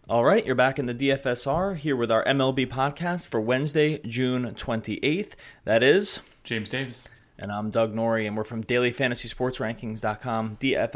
All right, you're back in the DFSR here with our MLB podcast for Wednesday, June 28th. That is James Davis. And I'm Doug Norrie, and we're from dailyfantasysportsrankings.com,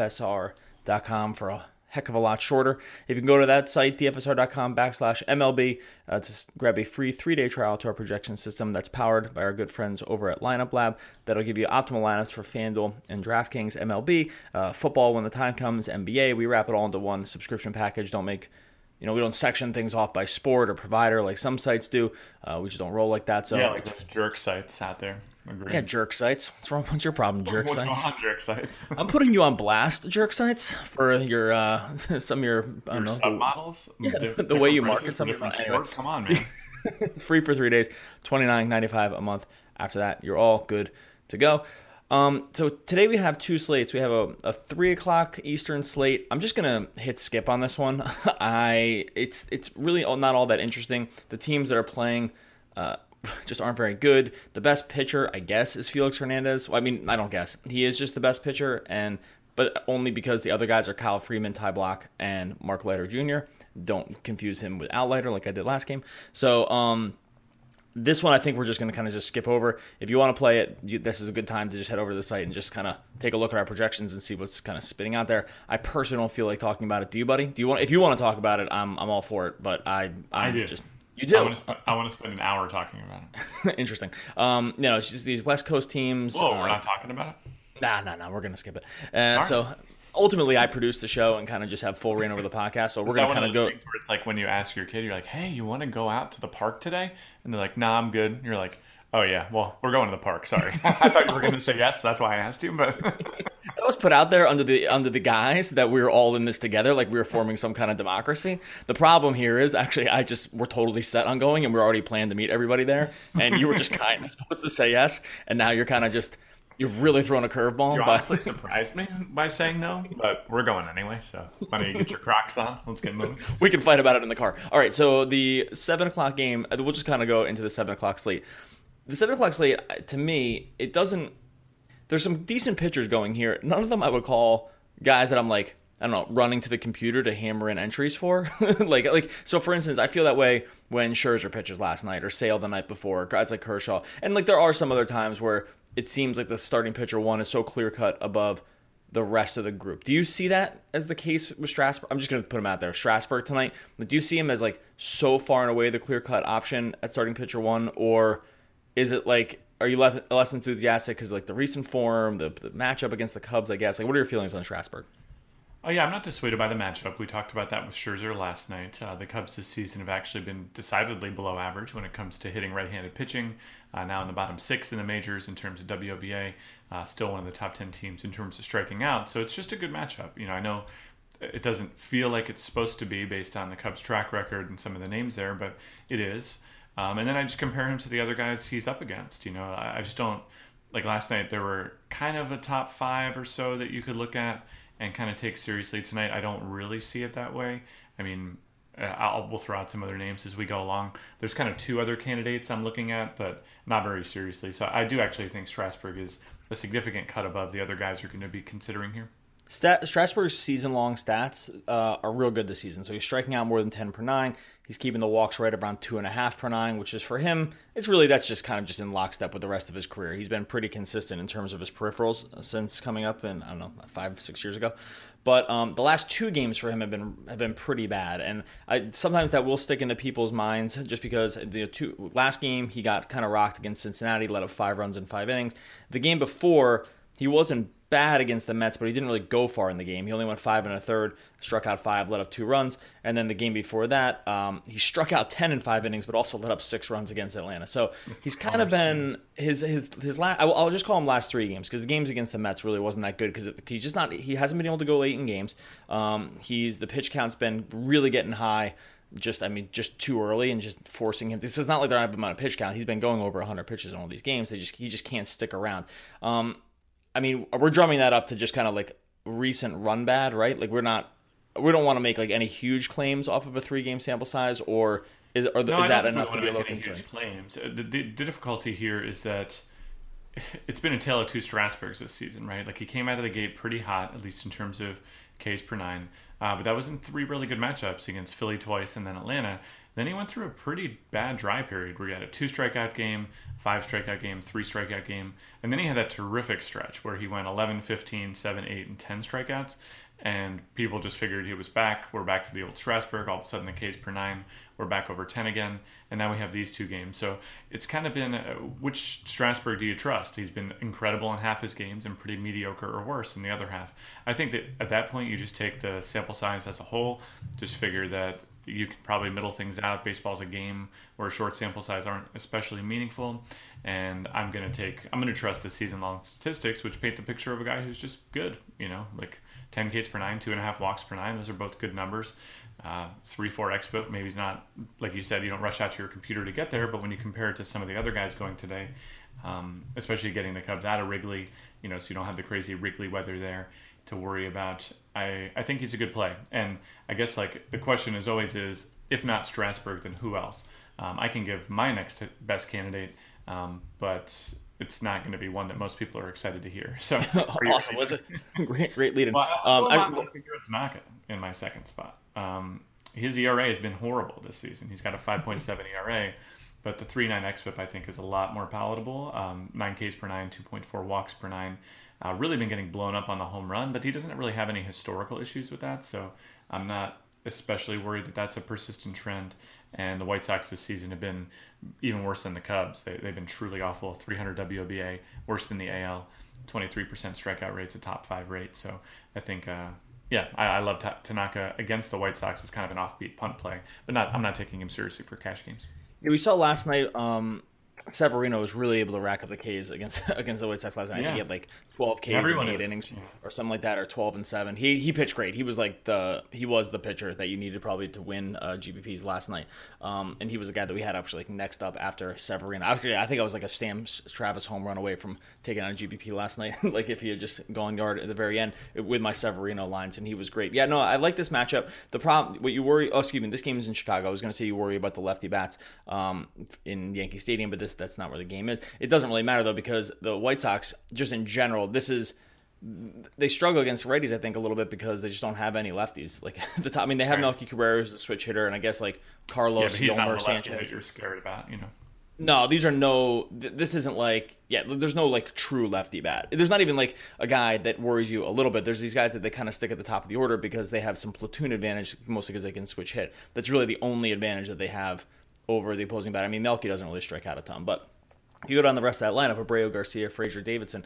DFSR.com for a heck of a lot shorter. If you can go to that site, dfsr.com/MLB, to grab a free 3-day trial to our projection system that's powered by our good friends over at Lineup Lab. That'll give you optimal lineups for FanDuel and DraftKings, MLB, football when the time comes, NBA. We wrap it all into one subscription package. We don't section things off by sport or provider like some sites do. We just don't roll like that. So yeah, like those jerk sites out there. Agreed. Yeah, jerk sites. What's wrong? What's your problem, jerk sites? What's going on, jerk sites? I'm putting you on blast, jerk sites, for your some of your submodels. Yeah, the way you market some different sport. Come on, man. Free for 3 days, $29.95 a month. After that, you're all good to go. So today we have two slates. We have a 3 o'clock Eastern slate. I'm just gonna hit skip on this one. It's really not all that interesting. The teams that are playing just aren't very good. The best pitcher, I guess, is Felix Hernandez. Well, I mean, I don't guess. He is just the best pitcher, but only because the other guys are Kyle Freeman, Ty Blach, and Mark Leiter Jr. Don't confuse him with Al Leiter like I did last game. So this one I think we're just going to kind of just skip over. If you want to play it, this is a good time to just head over to the site and just kind of take a look at our projections and see what's kind of spitting out there. I personally don't feel like talking about it. Do you, buddy? If you want to talk about it, I'm all for it. But I do. You do. I want to spend an hour talking about it. Interesting. It's just these West Coast teams. Whoa, we're not talking about it? Nah, we're going to skip it. So ultimately, I produce the show and kind of just have full reign over the podcast. So we're going to kind of go. Things where it's like when you ask your kid, you're like, "Hey, you want to go out to the park today?" And they're like, "Nah, I'm good." And you're like, "Oh yeah, well, we're going to the park. Sorry, I thought you were going to say yes. That's why I asked you." But that was put out there under the guise that we were all in this together, like we were forming some kind of democracy. The problem here is actually we're totally set on going, and we're already planned to meet everybody there. And you were just kind of supposed to say yes, and now you're kind of just. You're really throwing a curveball. You honestly surprised me by saying no, but we're going anyway, so why don't you get your Crocs on? Let's get moving. We can fight about it in the car. All right, so the 7 o'clock game, we'll just kind of go into the 7 o'clock slate. The 7 o'clock slate, to me, it doesn't... There's some decent pitchers going here. None of them I would call guys that I'm like, I don't know, running to the computer to hammer in entries for. So for instance, I feel that way when Scherzer pitches last night or Sale the night before, guys like Kershaw. And there are some other times where it seems like the starting pitcher one is so clear-cut above the rest of the group. Do you see that as the case with Strasburg? I'm just going to put him out there. Strasburg tonight. Do you see him as so far and away the clear-cut option at starting pitcher one? Or is it are you less enthusiastic because the recent form, the matchup against the Cubs, I guess? What are your feelings on Strasburg? Oh, yeah, I'm not dissuaded by the matchup. We talked about that with Scherzer last night. The Cubs this season have actually been decidedly below average when it comes to hitting right-handed pitching. Now in the bottom 6 in the majors in terms of WOBA. Still one of the top 10 teams in terms of striking out. So it's just a good matchup. I know it doesn't feel like it's supposed to be based on the Cubs' track record and some of the names there, but it is. And then I just compare him to the other guys he's up against. I just don't... last night, there were kind of a top 5 or so that you could look at and kind of take seriously. Tonight, I don't really see it that way. I mean, we'll throw out some other names as we go along. There's kind of 2 other candidates I'm looking at, but not very seriously. So I do actually think Strasburg is a significant cut above the other guys you're going to be considering here. Strasburg's season-long stats are real good this season. So he's striking out more than 10 per 9. He's keeping the walks right around 2.5 per 9, which is for him, that's just kind of just in lockstep with the rest of his career. He's been pretty consistent in terms of his peripherals since coming up in, 5-6 years ago. But the last 2 games for him have been pretty bad, and sometimes that will stick into people's minds just because last game he got kind of rocked against Cincinnati, let up 5 runs in 5 innings. The game before, he wasn't bad against the Mets, but he didn't really go far in the game. He only went 5 1/3, struck out 5, let up 2 runs, and then the game before that, he struck out 10 in 5 innings, but also let up 6 runs against Atlanta. So he's kind of been his last. I'll just call him last 3 games because the games against the Mets really wasn't that good because he's just not. He hasn't been able to go late in games. The pitch count's been really getting high. Just too early and just forcing him. This is not like they don't have him on a pitch count. He's been going over 100 pitches in all these games. He just can't stick around. We're drumming that up to just kind of recent run bad, right? We don't want to make any huge claims off of a 3-game sample size, or is that enough to be a low concern? Huge claims. The difficulty here is that it's been a tale of two Strasburgs this season, right? Like he came out of the gate pretty hot, at least in terms of Ks per nine. But that was in three really good matchups against Philly twice and then Atlanta. Then he went through a pretty bad dry period where he had a 2 strikeout game, 5 strikeout game, 3 strikeout game. And then he had that terrific stretch where he went 11, 15, 7, 8, and 10 strikeouts. And people just figured he was back. We're back to the old Strasburg. All of a sudden, the Ks per nine, we're back over 10 again. And now we have these two games. So it's kind of been, which Strasburg do you trust? He's been incredible in half his games and pretty mediocre or worse in the other half. I think that at that point, you just take the sample size as a whole, just figure that you can probably middle things out. Baseball's a game where short sample size aren't especially meaningful. And I'm going to trust the season-long statistics, which paint the picture of a guy who's just good, like 10 Ks per nine, 2.5 walks per nine. Those are both good numbers. 3-4 xFIP. Maybe he's not, like you said, you don't rush out to your computer to get there, but when you compare it to some of the other guys going today, especially getting the Cubs out of Wrigley, so you don't have the crazy Wrigley weather there to worry about. I think he's a good play. And I guess like the question is always is, if not Strasburg, then who else? I can give my next best candidate, but it's not going to be one that most people are excited to hear. So awesome. What's a great lead in? Well, I'm going to go Tanaka in my second spot. His ERA has been horrible this season. He's got a 5.7 ERA, but the 3.9 xFIP I think is a lot more palatable. 9 Ks per nine, 2.4 walks per nine. Really been getting blown up on the home run, but he doesn't really have any historical issues with that. So I'm not especially worried that that's a persistent trend. And the White Sox this season have been even worse than the Cubs. They've been truly awful. 300 WOBA, worse than the AL. 23% strikeout rate's a top 5 rate. So I think, I love Tanaka against the White Sox as kind of an offbeat punt play. But I'm not taking him seriously for cash games. Yeah, we saw last night Severino was really able to rack up the Ks against the White Sox last night. I think he had like 12 Ks in 8 innings or something like that, or 12 and 7. He pitched great. He was like the pitcher that you needed probably to win GPPs last night. And he was a guy that we had actually like next up after Severino. I think I was like a Stam Travis home run away from taking on a GPP last night. Like if he had just gone yard at the very end with my Severino lines, and he was great. Yeah, no, I like this matchup. The problem, what you worry, this game is in Chicago. I was going to say you worry about the lefty bats in Yankee Stadium, but that's not where the game is. It doesn't really matter though, because the White Sox, just in general, they struggle against righties, I think, a little bit because they just don't have any lefties. Like the top, I mean, they have Melky Cabrera, who's a switch hitter, and I guess like Carlos, Yolmer, Sanchez. You're scared about, No, this isn't like, there's no like true lefty bat. There's not even like a guy that worries you a little bit. There's these guys that they kind of stick at the top of the order because they have some platoon advantage, mostly because they can switch hit. That's really the only advantage that they have over the opposing bat. I mean, Melky doesn't really strike out a ton, but you go down the rest of that lineup: Abreu, Garcia, Frazier, Davidson,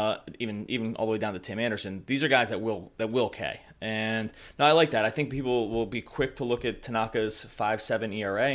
even all the way down to Tim Anderson. These are guys that will K. And no, I like that. I think people will be quick to look at Tanaka's 5.7 ERA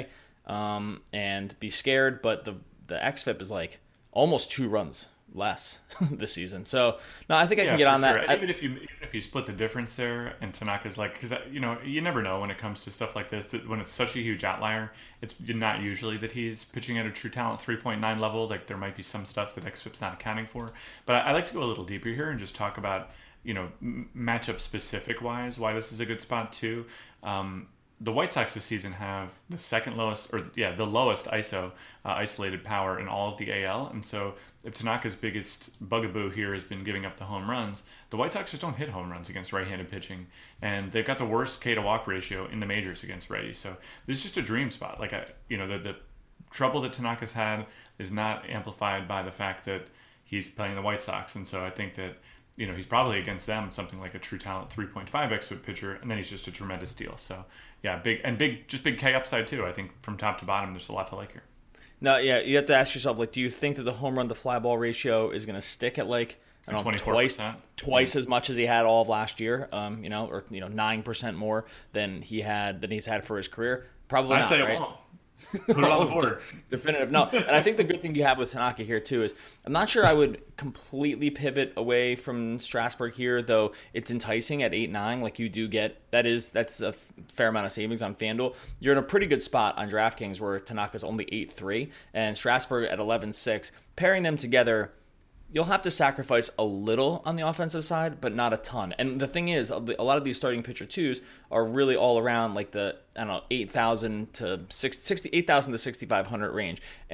and be scared, but the xFIP is like almost 2 runs less this season. So no, I think I can get on that. Even if you split the difference there, and Tanaka's like, because you never know when it comes to stuff like this, that when it's such a huge outlier, it's not usually that he's pitching at a true talent 3.9 level. Like there might be some stuff that xFIP's not accounting for. But I like to go a little deeper here and just talk about matchup specific wise why this is a good spot too. The White Sox this season have the the lowest ISO, isolated power in all of the AL. And so if Tanaka's biggest bugaboo here has been giving up the home runs, the White Sox just don't hit home runs against right-handed pitching. And they've got the worst K to walk ratio in the majors against righties. So this is just a dream spot. Like, the trouble that Tanaka's had is not amplified by the fact that he's playing the White Sox. And so I think that, he's probably against them something like a true talent 3.5 xFIP pitcher, and then he's just a tremendous deal. So yeah, big K upside too. I think from top to bottom, there's a lot to like here. No, yeah, you have to ask yourself, like, do you think that the home run to fly ball ratio is going to stick at like, I don't know, twice as much as he had all of last year, or 9% more than he's had for his career? Probably not. I say it won't. Put it on the board. Definitive. No. And I think the good thing you have with Tanaka here, too, is I'm not sure I would completely pivot away from Strasburg here, though it's enticing at 8.9. Like, you do get, that's a fair amount of savings on FanDuel. You're in a pretty good spot on DraftKings where Tanaka's only 8.3 and Strasburg at 11.6. Pairing them together, you'll have to sacrifice a little on the offensive side, but not a ton. And the thing is, a lot of these starting pitcher twos are really all around like the 8,000 to 6,500 range. And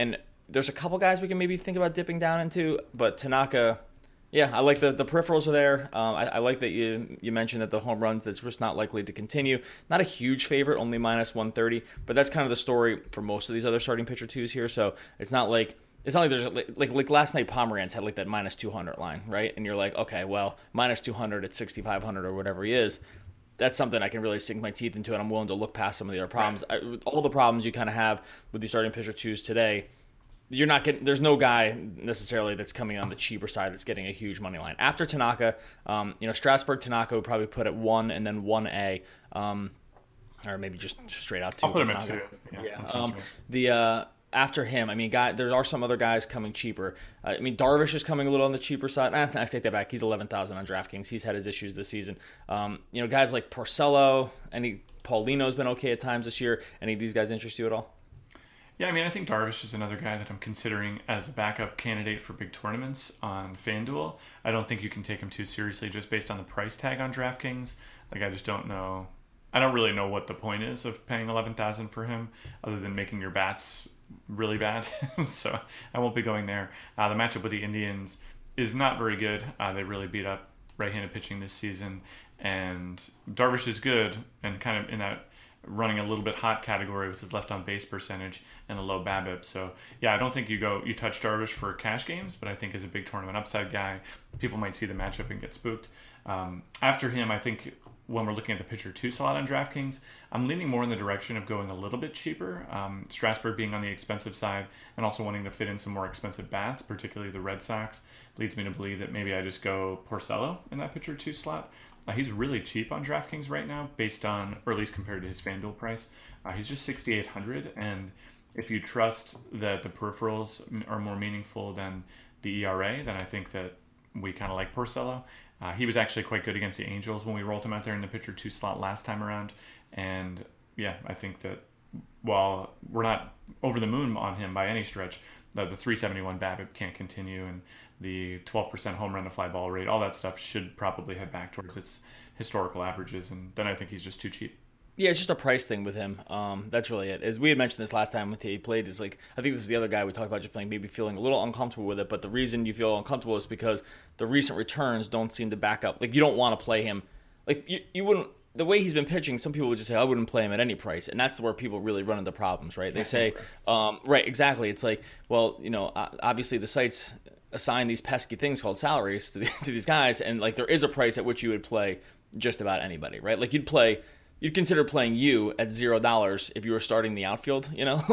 there's a couple guys we can maybe think about dipping down into, but Tanaka. Yeah, I like the peripherals are there. I like that you mentioned that the home runs, that's just not likely to continue. Not a huge favorite, only minus 130, but that's kind of the story for most of these other starting pitcher twos here. So it's not like there's like last night Pomeranz had like that minus 200 line, right? And you're like, okay, well, minus 200 at 6,500 or whatever he is. That's something I can really sink my teeth into, and I'm willing to look past some of the other problems. Right. All the problems you kind of have with the starting pitcher twos today. You're not getting. There's no guy necessarily that's coming on the cheaper side that's getting a huge money line after Tanaka. Strasburg, Tanaka would probably put at 1 and then 1A, or maybe just straight out 2. I'll put him at 2. Yeah. After him, I mean, there are some other guys coming cheaper. Darvish is coming a little on the cheaper side. I take that back. He's 11,000 on DraftKings. He's had his issues this season. Guys like Porcello, Paulino's been okay at times this year. Any of these guys interest you at all? Yeah, I think Darvish is another guy that I'm considering as a backup candidate for big tournaments on FanDuel. I don't think you can take him too seriously just based on the price tag on DraftKings. I just don't know. I don't really know what the point is of paying $11,000 for him, other than making your bats really bad. So I won't be going there. The matchup with the Indians is not very good. They really beat up right-handed pitching this season, and Darvish is good and kind of in that running a little bit hot category with his left on base percentage and a low BABIP. So yeah, I don't think you touch Darvish for cash games, but I think as a big tournament upside guy, people might see the matchup and get spooked. After him, I think when we're looking at the pitcher 2 slot on DraftKings, I'm leaning more in the direction of going a little bit cheaper. Strasburg being on the expensive side and also wanting to fit in some more expensive bats, particularly the Red Sox, leads me to believe that maybe I just go Porcello in that pitcher 2 slot. He's really cheap on DraftKings right now, based on, or at least compared to his FanDuel price. He's just 6,800, and if you trust that the peripherals are more meaningful than the ERA, then I think that we kind of like Porcello. He was actually quite good against the Angels when we rolled him out there in the pitcher 2 slot last time around, and yeah, I think that while we're not over the moon on him by any stretch, the 371 BABIP can't continue, and the 12% home run to fly ball rate, all that stuff should probably head back towards its historical averages, and then I think he's just too cheap. Yeah, it's just a price thing with him. That's really it. As we had mentioned this last time when he played, is I think this is the other guy we talked about just playing, maybe feeling a little uncomfortable with it, but the reason you feel uncomfortable is because the recent returns don't seem to back up. You don't want to play him. You wouldn't. The way he's been pitching, some people would just say, I wouldn't play him at any price. And that's where people really run into problems, right? They say, right, exactly. It's obviously the sites assign these pesky things called salaries to these guys. And there is a price at which you would play just about anybody, right? You'd consider playing you at $0 if you were starting the outfield,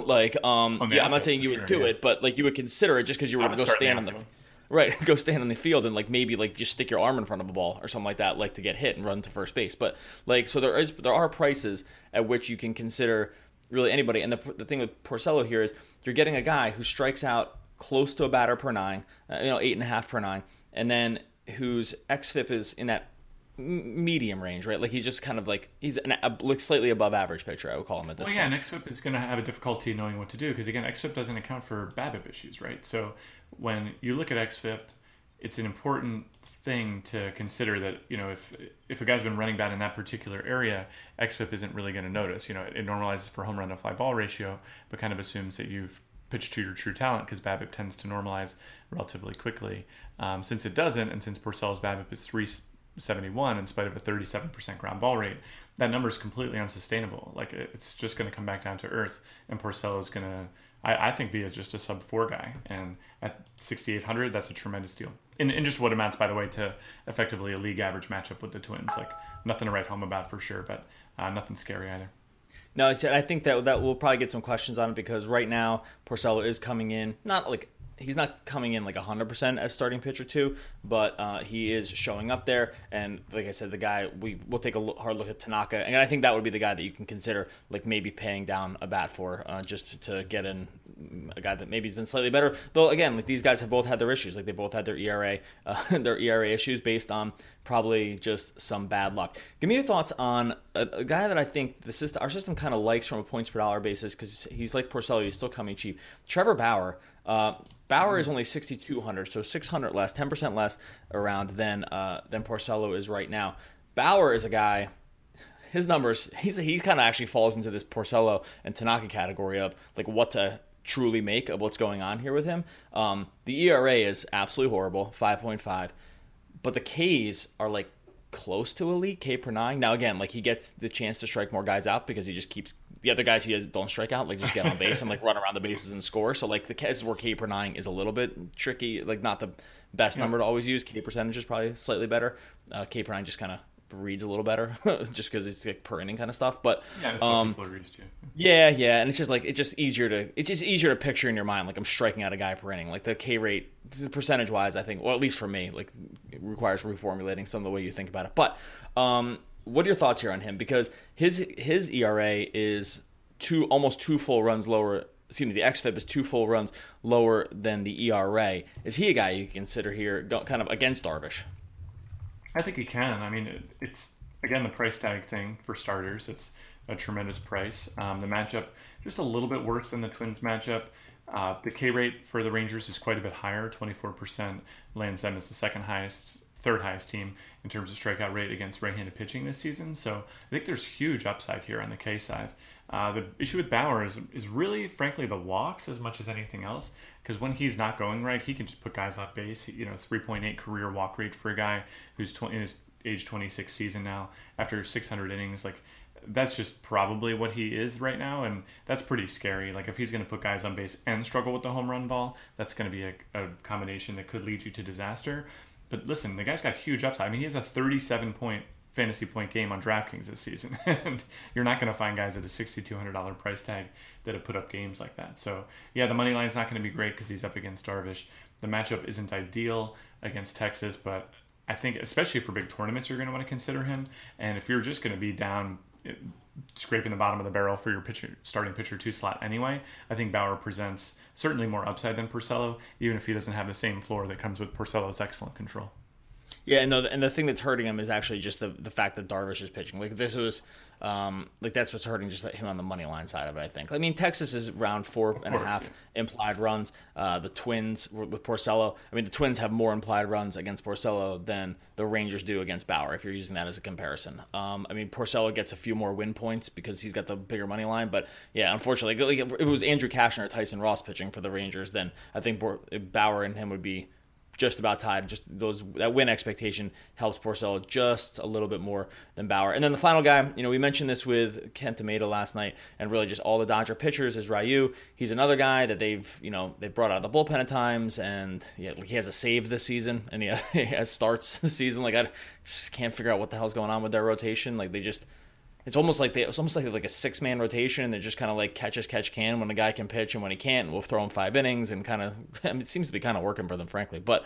I'm not saying you would do it, but you would consider it just because you were going to go stand on the right, go stand on the field and maybe just stick your arm in front of a ball or something like that, to get hit and run to first base. But so there are prices at which you can consider really anybody. And the thing with Porcello here is you're getting a guy who strikes out close to a batter per 9, 8.5 per 9, and then whose xFIP is in that medium range, right? He's just kind of he's slightly above average pitcher, I would call him at this point. Yeah, and xFIP is going to have a difficulty knowing what to do because, again, xFIP doesn't account for BABIP issues, right? So when you look at xFIP, it's an important thing to consider that, if a guy's been running bad in that particular area, xFIP isn't really going to notice. It normalizes for home run to fly ball ratio, but kind of assumes that you've pitched to your true talent because BABIP tends to normalize relatively quickly. Since it doesn't, and since Porcello's BABIP is 371 in spite of a 37% ground ball rate, that number is completely unsustainable. It's just going to come back down to earth, and Porcello is going to, I think, be just a sub 4 guy. And at 6,800, that's a tremendous deal. In just what amounts, by the way, to effectively a league average matchup with the Twins. Nothing to write home about for sure, but nothing scary either. No, I think that we'll probably get some questions on it because right now Porcello is coming in, he's not coming in 100% as starting pitcher 2, but he is showing up there. And like I said, the guy, we'll take a hard look at Tanaka, and I think that would be the guy that you can consider maybe paying down a bat for just to get in a guy that maybe has been slightly better. Though again, these guys have both had their issues. They both had their ERA issues based on probably just some bad luck. Give me your thoughts on a guy that I think our system kind of likes from a points per dollar basis because he's like Porcello, he's still coming cheap. Trevor Bauer. Bauer is only 6,200, so 600 less, 10% less around than Porcello is right now. Bauer is a guy. His numbers, he kind of actually falls into this Porcello and Tanaka category of what to truly make of what's going on here with him. The ERA is absolutely horrible, 5.5, but the Ks are like close to elite, K per nine. Now again, like he gets the chance to strike more guys out because he just keeps the other guys don't strike out, like just get on base and like run around the bases and score. So like this is where K per nine is a little bit tricky, like not the best number to always use. K percentage is probably slightly better. K per nine just kind of reads a little better just because it's like per inning kind of stuff. But yeah, that's what people read too. Yeah, and it's just easier to picture in your mind, like I'm striking out a guy per inning. Like the K rate, this is percentage wise, I think, or at least for me, like it requires reformulating some of the way you think about it. But what are your thoughts here on him? Because his ERA is almost 2 full runs lower. Excuse me, the xFIP is 2 full runs lower than the ERA. Is he a guy you consider here, kind of against Darvish? I think he can. I mean, it's, again, the price tag thing for starters. It's a tremendous price. The matchup, just a little bit worse than the Twins matchup. The K rate for the Rangers is quite a bit higher. 24% lands them as the third highest team in terms of strikeout rate against right-handed pitching this season. So I think there's huge upside here on the K side. The issue with Bauer is really, frankly, the walks as much as anything else. Because when he's not going right, he can just put guys off base. 3.8 career walk rate for a guy who's in his age 26 season now after 600 innings. Like, that's just probably what he is right now, and that's pretty scary. Like, if he's going to put guys on base and struggle with the home run ball, that's going to be a combination that could lead you to disaster. But listen, the guy's got huge upside. I mean, he has a 37-point fantasy point game on DraftKings this season, and you're not going to find guys at a $6,200 price tag that have put up games like that. So yeah, the money line's not going to be great because he's up against Darvish. The matchup isn't ideal against Texas, but I think especially for big tournaments, you're going to want to consider him. And if you're just going to be down scraping the bottom of the barrel for your starting pitcher 2 slot anyway, I think Bauer presents certainly more upside than Porcello, even if he doesn't have the same floor that comes with Porcello's excellent control. Yeah, no, and the thing that's hurting him is actually just the fact that Darvish is pitching. Like this was, that's what's hurting just him on the money line side of it. I think. I mean, Texas is around 4.5 implied runs. The Twins with Porcello. I mean, the Twins have more implied runs against Porcello than the Rangers do against Bauer. If you're using that as a comparison, I mean, Porcello gets a few more win points because he's got the bigger money line. But yeah, unfortunately, like, if it was Andrew Cashner or Tyson Ross pitching for the Rangers, then I think Bauer and him would be just about tied. Just that win expectation helps Porcello just a little bit more than Bauer. And then the final guy, we mentioned this with Kent Tomato last night, and really just all the Dodger pitchers is Ryu. He's another guy that they've brought out of the bullpen at times, and he has a save this season, and he has starts this season. Like I just can't figure out what the hell's going on with their rotation. Like they just. It's almost like a 6-man rotation, and they're just kind of like catch as catch can when the guy can pitch and when he can't. And we'll throw him 5 innings and kind of. I mean, it seems to be kind of working for them, frankly. But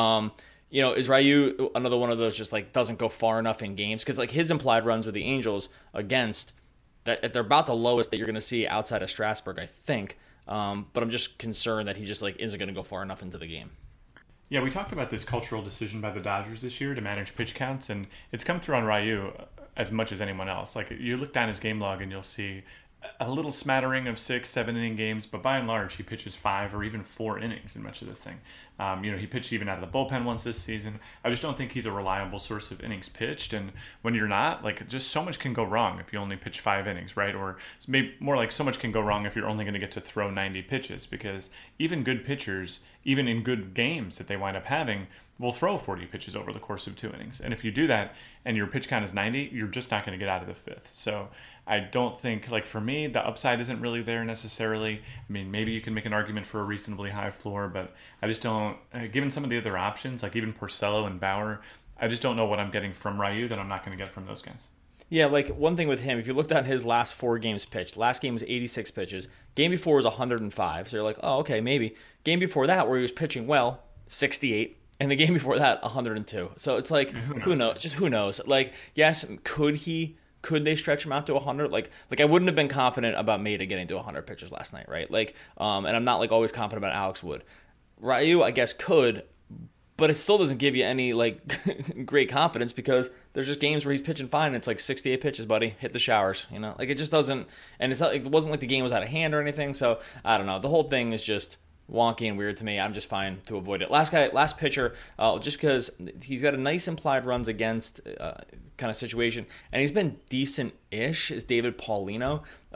is Ryu another one of those just like doesn't go far enough in games? Because like his implied runs with the Angels against that they're about the lowest that you're going to see outside of Strasburg, I think. But I'm just concerned that he just like isn't going to go far enough into the game. Yeah, we talked about this cultural decision by the Dodgers this year to manage pitch counts, and it's come through on Ryu as much as anyone else. Like, you look down his game log and you'll see a little smattering of 6-7 inning games, but by and large he pitches 5 or even 4 innings in much of this thing. He pitched even out of the bullpen once this season. I just don't think he's a reliable source of innings pitched, and when you're not, like, just so much can go wrong if you only pitch 5 innings, right? Or maybe more like so much can go wrong if you're only going to get to throw 90 pitches, because even good pitchers, even in good games that they wind up having, will throw 40 pitches over the course of 2 innings. And if you do that and your pitch count is 90, you're just not going to get out of the 5th. So I don't think, like, for me, the upside isn't really there necessarily. I mean, maybe you can make an argument for a reasonably high floor, but I just don't, given some of the other options, like even Porcello and Bauer, I just don't know what I'm getting from Ryu that I'm not going to get from those guys. Yeah, like one thing with him, if you looked at his last 4 games pitched, last game was 86 pitches. Game before was 105. So you're like, oh, okay, maybe. Game before that, where he was pitching well, 68. And the game before that, 102. So it's like, who knows? Just who knows? Like, yes, could they stretch him out to 100? Like I wouldn't have been confident about Maeda getting to 100 pitches last night, right? Like, and I'm not like always confident about Alex Wood. Ryu, I guess, could, but it still doesn't give you any like great confidence because there's just games where he's pitching fine and it's like 68 pitches, buddy, hit the showers, like it just doesn't. And it wasn't like the game was out of hand or anything. So I don't know. The whole thing is just wonky and weird to me. I'm just fine to avoid it. Last pitcher, just because he's got a nice implied runs against kind of situation, and he's been decent-ish, is David Paulino.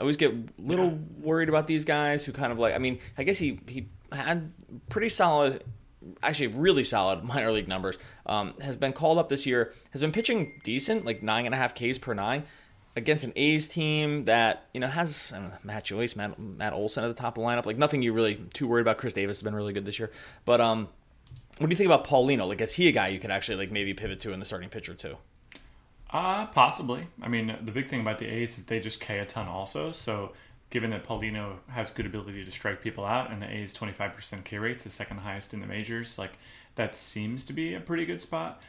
always get a little worried about these guys who kind of like, I mean, I guess he had pretty solid, actually really solid minor league numbers. Has been called up this year, has been pitching decent, like 9.5 Ks per nine against an A's team that, has Matt Joyce, Matt Olson at the top of the lineup. Like nothing you're really too worried about. Chris Davis has been really good this year. But what do you think about Paulino? Like, is he a guy you could actually like maybe pivot to in the starting pitcher too? Possibly. I mean, the big thing about the A's is they just K a ton also. So given that Paulino has good ability to strike people out and the A's 25% K rate's the second highest in the majors, like that seems to be a pretty good spot.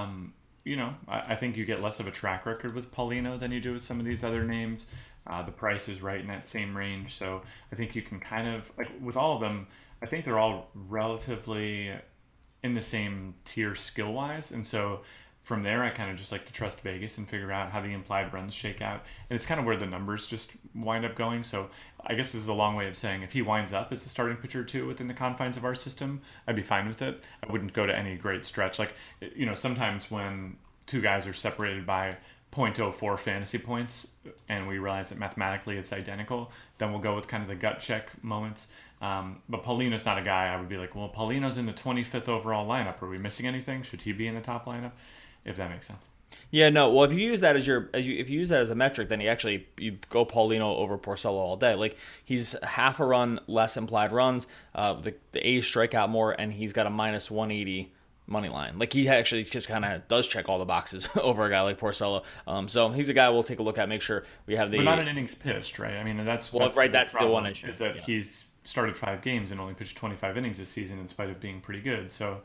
I think you get less of a track record with Paulino than you do with some of these other names. The price is right in that same range. So I think you can kind of, like with all of them, I think they're all relatively in the same tier skill-wise. And so from there, I kind of just like to trust Vegas and figure out how the implied runs shake out. And it's kind of where the numbers just wind up going. So I guess this is a long way of saying if he winds up as the starting pitcher too within the confines of our system, I'd be fine with it. I wouldn't go to any great stretch. Like, sometimes when two guys are separated by 0.04 fantasy points and we realize that mathematically it's identical, then we'll go with kind of the gut check moments. But Paulino's not a guy I would be like, well, Paulino's in the 25th overall lineup. Are we missing anything? Should he be in the top lineup? If that makes sense. Yeah, no. Well, if you use that if you use that as a metric, then you go Paulino over Porcello all day. Like he's half a run less implied runs. The A's strike out more, and he's got a minus 180 money line. Like he actually just kind of does check all the boxes over a guy like Porcello. So he's a guy we'll take a look at. Make sure we have the. But not an innings pitched, right? I mean, that's right. That's the one issue. Is that he's started 5 games and only pitched 25 innings this season in spite of being pretty good. So.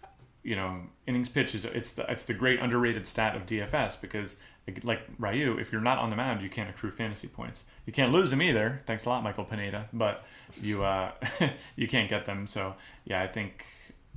Innings pitch it's the great underrated stat of DFS because like Ryu, if you're not on the mound, you can't accrue fantasy points. You can't lose them either. Thanks a lot, Michael Pineda. But you you can't get them. So yeah, I think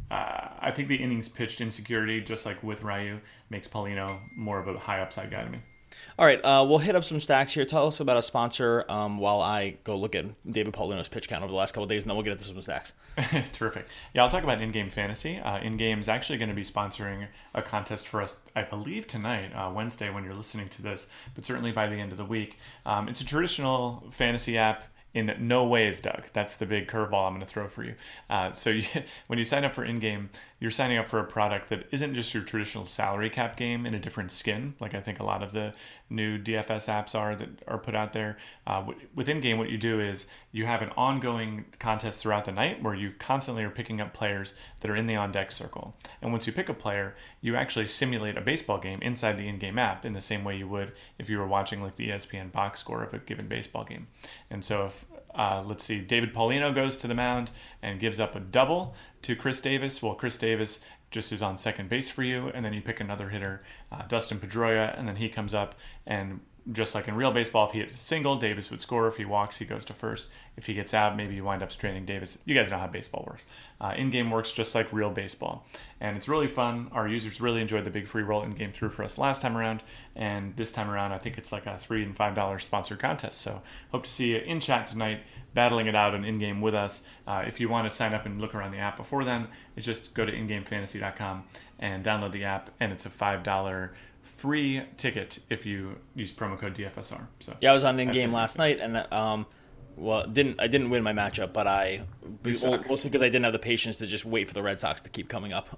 the innings pitched insecurity, just like with Ryu, makes Paulino more of a high upside guy to me. All right, we'll hit up some stacks here. Tell us about a sponsor while I go look at David Paulino's pitch count over the last couple of days, and then we'll get into some stacks. Terrific. Yeah, I'll talk about In-Game Fantasy. In-Game is actually going to be sponsoring a contest for us, I believe, tonight, Wednesday, when you're listening to this, but certainly by the end of the week. It's a traditional fantasy app in no ways, Doug. That's the big curveball I'm going to throw for you. When you sign up for In-Game, you're signing up for a product that isn't just your traditional salary cap game in a different skin, like I think a lot of the new DFS apps are that are put out there. With In-Game, what you do is you have an ongoing contest throughout the night where you constantly are picking up players that are in the on-deck circle. And once you pick a player, you actually simulate a baseball game inside the In-Game app in the same way you would if you were watching like the ESPN box score of a given baseball game. And so if let's see, David Paulino goes to the mound and gives up a double to Chris Davis. Well, Chris Davis just is on second base for you, and then you pick another hitter, Dustin Pedroia, and then he comes up, and just like in real baseball, if he hits a single, Davis would score. If he walks, he goes to first. If he gets out, maybe you wind up straining Davis. You guys know how baseball works. In-game works just like real baseball. And it's really fun. Our users really enjoyed the big free roll in-game through for us last time around. And this time around, I think it's like a $3 and $5 sponsored contest. So hope to see you in chat tonight, battling it out in in-game with us. If you want to sign up and look around the app before then, it's just go to ingamefantasy.com and download the app. And it's a $5 free ticket if you use promo code DFSR. So yeah, I was on In-Game last night, and I didn't win my matchup, but mostly because I didn't have the patience to just wait for the Red Sox to keep coming up.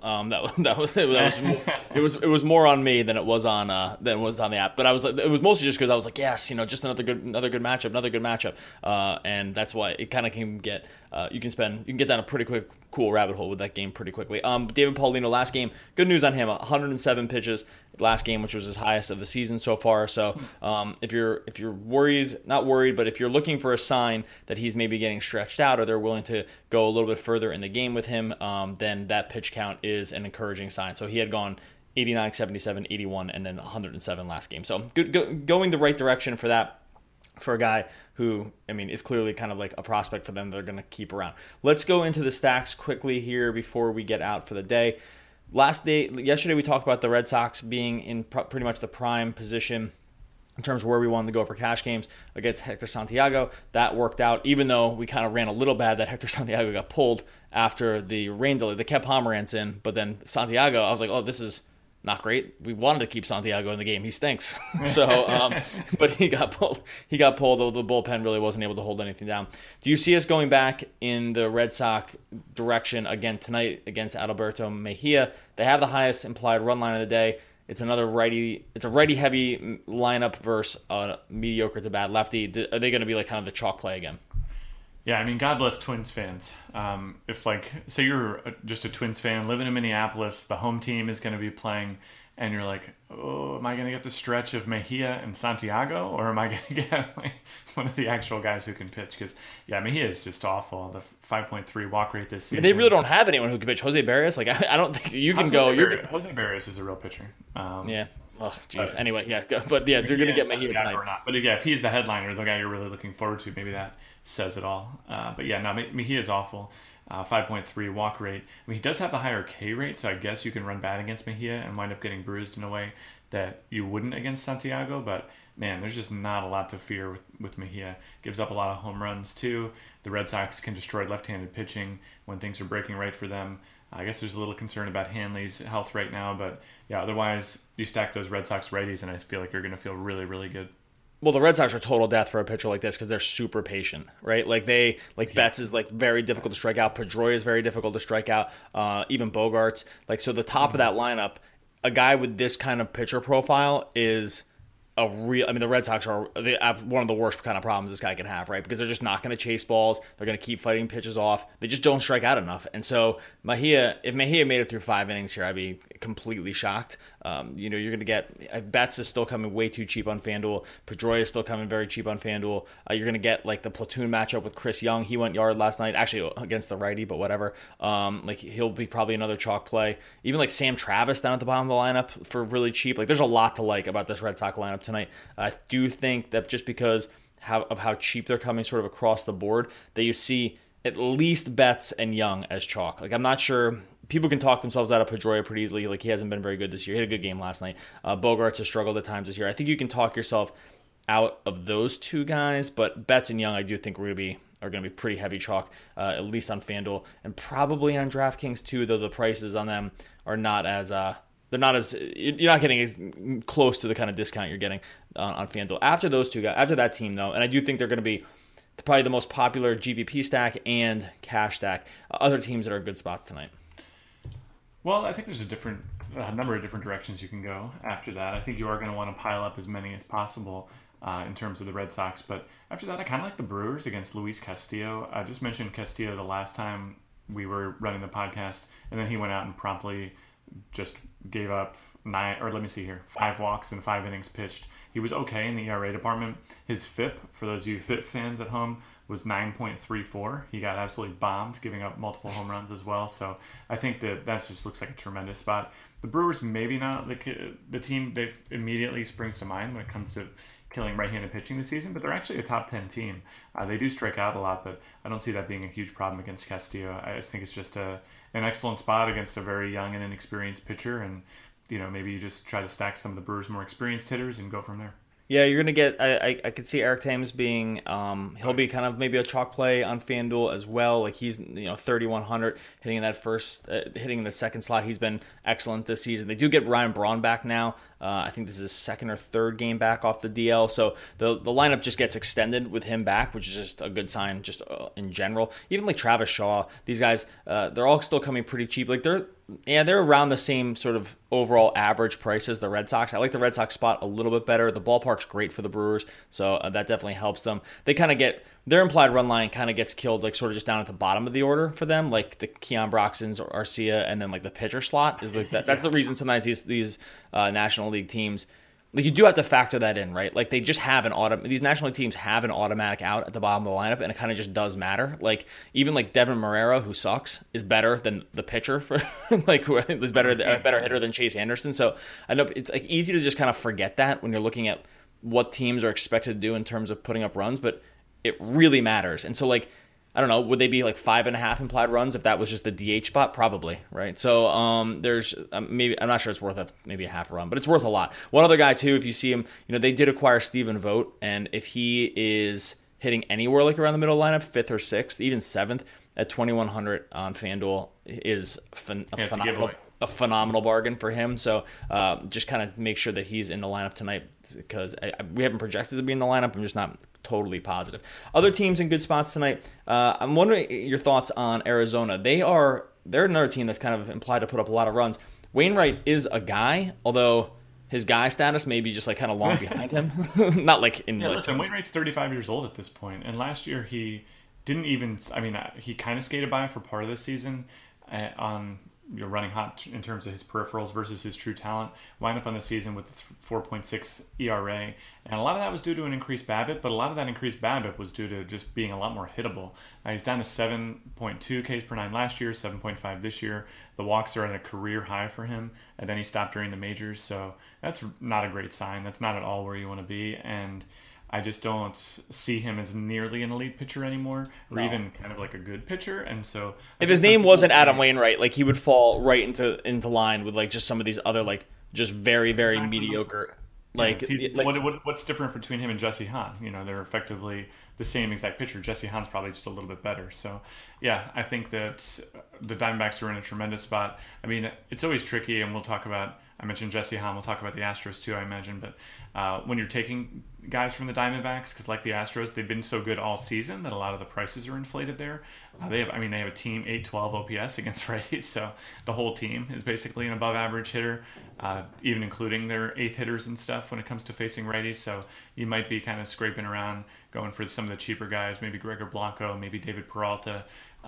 It was more on me than it was on the app. But it was mostly just because I was like, yes, just another good matchup, and that's why it kind of can get you can get down a pretty quick cool rabbit hole with that game pretty quickly. David Paulino, last game, good news on him, 107 pitches last game, which was his highest of the season so far. So if you're not worried, but if you're looking for a sign that he's maybe getting stretched out or they're willing to go a little bit further in the game with him, then that pitch count is an encouraging sign. So he had gone 89, 77, 81, and then 107 last game. So good, going the right direction for that. For a guy who, is clearly kind of like a prospect for them they're going to keep around. Let's go into the stacks quickly here before we get out for the day. Yesterday we talked about the Red Sox being in pretty much the prime position in terms of where we wanted to go for cash games against Hector Santiago. That worked out, even though we kind of ran a little bad that Hector Santiago got pulled after the rain delay. They kept Pomeranz in, but then Santiago, I was like, oh, this is not great. We wanted to keep Santiago in the game. He stinks. So, but he got pulled. He got pulled. The bullpen really wasn't able to hold anything down. Do you see us going back in the Red Sox direction again tonight against Adalberto Mejia? They have the highest implied run line of the day. It's another righty. It's a righty heavy lineup versus a mediocre to bad lefty. Are they going to be like kind of the chalk play again? Yeah, I mean, God bless Twins fans. If, say you're just a Twins fan living in Minneapolis, the home team is going to be playing, and you're like, oh, am I going to get the stretch of Mejia and Santiago, or am I going to get one of the actual guys who can pitch? Because, yeah, Mejia is just awful. The 5.3 walk rate this season. They really don't have anyone who can pitch. Jose Barrios, I don't think you can go. Jose Barrios is a real pitcher. Yeah. Oh, jeez. Anyway, yeah. But, yeah, they're going to get Mejia tonight. Or not. But, yeah, if he's the headliner, the guy you're really looking forward to, maybe that says it all. But yeah, no, Mejia is awful. 5.3 walk rate. I mean, he does have the higher K rate, so I guess you can run bad against Mejia and wind up getting bruised in a way that you wouldn't against Santiago. But man, there's just not a lot to fear with Mejia. Gives up a lot of home runs too. The Red Sox can destroy left-handed pitching when things are breaking right for them. I guess there's a little concern about Hanley's health right now, but yeah, otherwise you stack those Red Sox righties and I feel like you're going to feel really, really good. Well, the Red Sox are total death for a pitcher like this because they're super patient, right? Betts is very difficult to strike out. Pedroia is very difficult to strike out. Even Bogarts. So the top of that lineup, a guy with this kind of pitcher profile is a real. I mean, the Red Sox are one of the worst kind of problems this guy can have, right? Because they're just not going to chase balls. They're going to keep fighting pitches off. They just don't strike out enough. And so if Mejia made it through 5 innings here, I'd be completely shocked. You're going to get Betts is still coming way too cheap on FanDuel. Pedroia is still coming very cheap on FanDuel. You're going to get the platoon matchup with Chris Young. He went yard last night, actually against the righty, but whatever. He'll be probably another chalk play. Even Sam Travis down at the bottom of the lineup for really cheap. There's a lot to like about this Red Sox lineup tonight. I do think that just because of how cheap they're coming sort of across the board, that you see at least Betts and Young as chalk. I'm not sure. People can talk themselves out of Pedroia pretty easily. He hasn't been very good this year. He had a good game last night. Bogarts has struggled at times this year. I think you can talk yourself out of those two guys, but Betts and Young, I do think are going to be pretty heavy chalk, at least on FanDuel and probably on DraftKings too. Though the prices on them are not as you're not getting as close to the kind of discount you're getting on FanDuel. After those two guys, after that team though, and I do think they're going to be probably the most popular GPP stack and cash stack. Other teams that are good spots tonight. Well, I think there's a number of different directions you can go after that. I think you are going to want to pile up as many as possible in terms of the Red Sox. But after that, I kind of like the Brewers against Luis Castillo. I just mentioned Castillo the last time we were running the podcast, and then he went out and promptly just gave up 5 walks in 5 innings pitched. He was okay in the ERA department. His FIP, for those of you FIP fans at home, was 9.34. He got absolutely bombed, giving up multiple home runs as well. So I think that just looks like a tremendous spot. The Brewers, maybe not the team that immediately springs to mind when it comes to killing right-handed pitching this season, but they're actually a top 10 team. They do strike out a lot, but I don't see that being a huge problem against Castillo. I just think it's just an excellent spot against a very young and inexperienced pitcher, and maybe you just try to stack some of the Brewers' more experienced hitters and go from there. Yeah, you're going to get, I could see Eric Thames being, he'll be kind of maybe a chalk play on FanDuel as well. He's, 3,100 hitting in that hitting in the second slot. He's been excellent this season. They do get Ryan Braun back now. I think this is his second or third game back off the DL. So the lineup just gets extended with him back, which is just a good sign just in general. Even Travis Shaw, these guys, they're all still coming pretty cheap. They're around the same sort of overall average price as the Red Sox. I like the Red Sox spot a little bit better. The ballpark's great for the Brewers, so that definitely helps them. They kind of get their implied run line kind of gets killed sort of just down at the bottom of the order for them, the Keon Broxtons or Arcia, and then the pitcher slot is that. That's the reason sometimes these National League teams. You do have to factor that in, right? They just have these National League teams have an automatic out at the bottom of the lineup, and it kind of just does matter. Even Devin Marrero, who sucks, is better than the pitcher for who is better a better hitter than Chase Anderson. So I know it's easy to just kind of forget that when you're looking at what teams are expected to do in terms of putting up runs, but it really matters. And so I don't know, would they be 5.5 implied runs if that was just the DH spot? Probably, right? So there's maybe, I'm not sure it's worth maybe a half a run, but it's worth a lot. One other guy too, if you see him, they did acquire Stephen Vogt, and if he is hitting anywhere around the middle lineup, 5th or 6th, even 7th at 2,100 on FanDuel is phenomenal. a phenomenal bargain for him. So just kind of make sure that he's in the lineup tonight, because we haven't projected to be in the lineup. I'm just not totally positive. Other teams in good spots tonight. I'm wondering your thoughts on Arizona. They're another team that's kind of implied to put up a lot of runs. Wainwright is a guy, although his guy status may be just like kind of long behind him. Not like in. Yeah, listen, Wainwright's 35 years old at this point, and last year he didn't even. I mean, he kind of skated by for part of the season on running hot in terms of his peripherals versus his true talent. Wind up on the season with 4.6 ERA, and a lot of that was due to an increased BABIP, but a lot of that increased BABIP was due to just being a lot more hittable. He's down to 7.2 Ks per nine last year, 7.5 this year. The walks are at a career high for him, and then he stopped during the majors, so that's not a great sign. That's not at all where you want to be, and I just don't see him as nearly an elite pitcher anymore, or even kind of like a good pitcher. And so, if his name wasn't Adam Wainwright, like he would fall right into line with like just some of these other like just very very mediocre. Like, what's different between him and Jesse Hahn? They're effectively the same exact pitcher. Jesse Hahn's probably just a little bit better. So, yeah, I think that the Diamondbacks are in a tremendous spot. I mean, it's always tricky, and we'll talk about. I mentioned Jesse Hahn. We'll talk about the Astros too, I imagine. But when you're taking guys from the Diamondbacks, because like the Astros, they've been so good all season that a lot of the prices are inflated there. They have a team 812 OPS against righties, so the whole team is basically an above average hitter, even including their eighth hitters and stuff when it comes to facing righties. So you might be kind of scraping around, going for some of the cheaper guys, maybe Gregor Blanco, maybe David Peralta.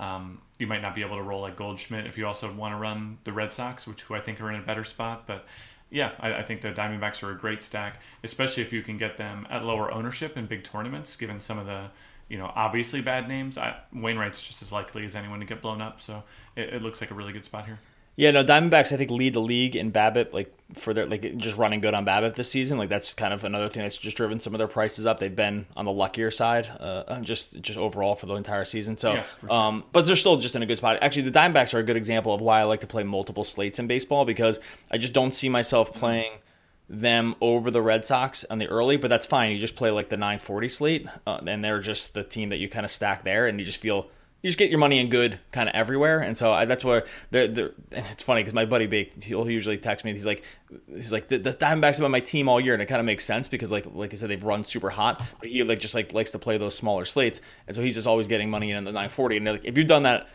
You might not be able to roll like Goldschmidt if you also want to run the Red Sox, who I think are in a better spot. But yeah, I think the Diamondbacks are a great stack, especially if you can get them at lower ownership in big tournaments, given some of the obviously bad names. Wainwright's just as likely as anyone to get blown up, so it looks like a really good spot here. Yeah, no, Diamondbacks I think lead the league in BABIP, like for their like just running good on BABIP this season. Like that's kind of another thing that's just driven some of their prices up. They've been on the luckier side, just overall for the entire season. So, yeah, sure. But they're still just in a good spot. Actually, the Diamondbacks are a good example of why I like to play multiple slates in baseball, because I just don't see myself playing them over the Red Sox on the early, but that's fine. You just play like the 940 slate, and they're just the team that you kind of stack there, and you just get your money in good kind of everywhere. And so that's where it's funny because my buddy Bake, he'll usually text me. He's like the Diamondbacks have been my team all year, and it kind of makes sense because like I said, they've run super hot, but he likes to play those smaller slates, and so he's just always getting money in the 940. And like, if you've done that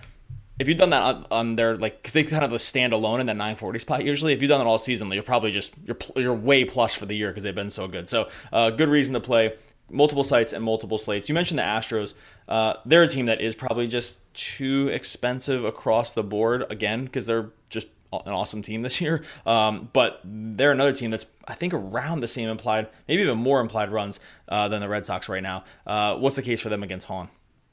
on their like, because they kind of stand alone in that 940 spot usually. If you've done it all season, you're probably just you're way plus for the year because they've been so good. So good reason to play multiple sites and multiple slates. You mentioned the Astros. They're a team that is probably just too expensive across the board, again, because they're just an awesome team this year. But they're another team that's, I think, around the same implied, maybe even more implied runs than the Red Sox right now. What's the case for them against Hahn?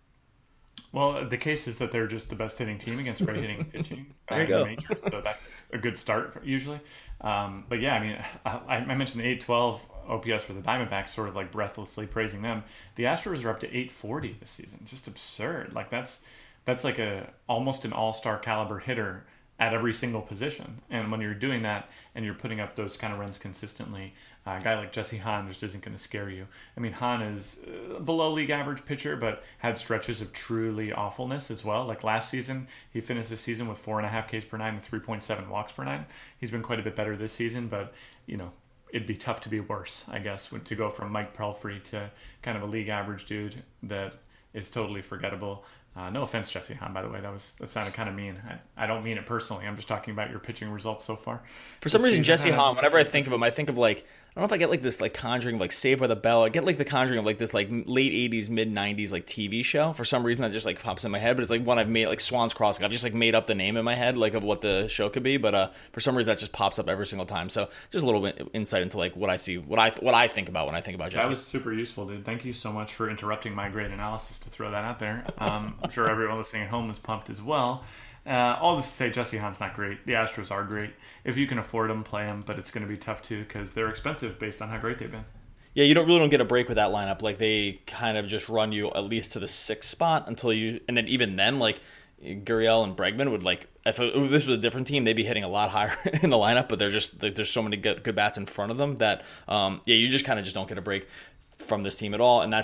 Well, the case is that they're just the best hitting team against right hitting pitching. There you go. Majors, so that's a good start usually. But yeah, I mean, I mentioned the 812 OPS for the Diamondbacks, sort of like breathlessly praising them. The Astros are up to 840 this season. Just absurd. Like that's like almost an all-star caliber hitter at every single position. And when you're doing that and you're putting up those kind of runs consistently, a guy like Jesse Hahn just isn't going to scare you. I mean, Hahn is below league average pitcher, but had stretches of truly awfulness as well. Like last season, he finished the season with 4.5 Ks per nine and 3.7 walks per nine. He's been quite a bit better this season, but it'd be tough to be worse, I guess, to go from Mike Pelfrey to kind of a league average dude that is totally forgettable. No offense, Jesse Hahn, by the way. That sounded kind of mean. I don't mean it personally. I'm just talking about your pitching results so far. For some reason, Jesse Hahn, whenever I think of him, I think of like, I don't know if I get like this like Conjuring, like Saved by the Bell. I get like the Conjuring of like this like late 80s, mid 90s like TV show. For some reason that just like pops in my head, but it's like one I've made, like Swan's Crossing. I've just like made up the name in my head like of what the show could be, but for some reason that just pops up every single time. So just a little bit insight into like what I see, what I think about when I think about Jesse. That was super useful, dude. Thank you so much for interrupting my great analysis to throw that out there. I'm sure everyone listening at home is pumped as well. All this to say, Jesse Hahn's not great. The Astros are great. If you can afford them, play them, but it's going to be tough too because they're expensive based on how great they've been. Yeah, you don't get a break with that lineup. Like they kind of just run you at least to the 6th spot and then even then, like Gurriel and Bregman would like, if this was a different team, they'd be hitting a lot higher in the lineup. But they're just like, there's so many good bats in front of them that you just kind of just don't get a break from this team at all, and that's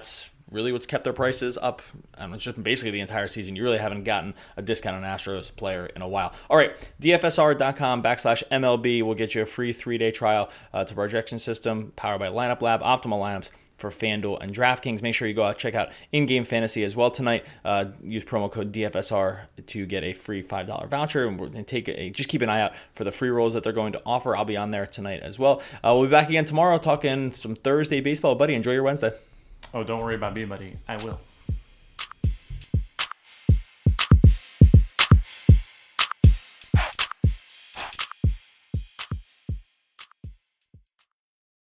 really what's kept their prices up. It's just basically the entire season. You really haven't gotten a discount on Astros player in a while. All right, DFSR.com/MLB will get you a free 3-day trial to projection system powered by Lineup Lab, optimal lineups for FanDuel and DraftKings. Make sure you go out check out in-game fantasy as well tonight. Use promo code DFSR to get a free $5 voucher, and just keep an eye out for the free rolls that they're going to offer. I'll be on there tonight as well. We'll be back again tomorrow talking some Thursday baseball. Buddy, enjoy your Wednesday. Oh, don't worry about me, buddy. I will.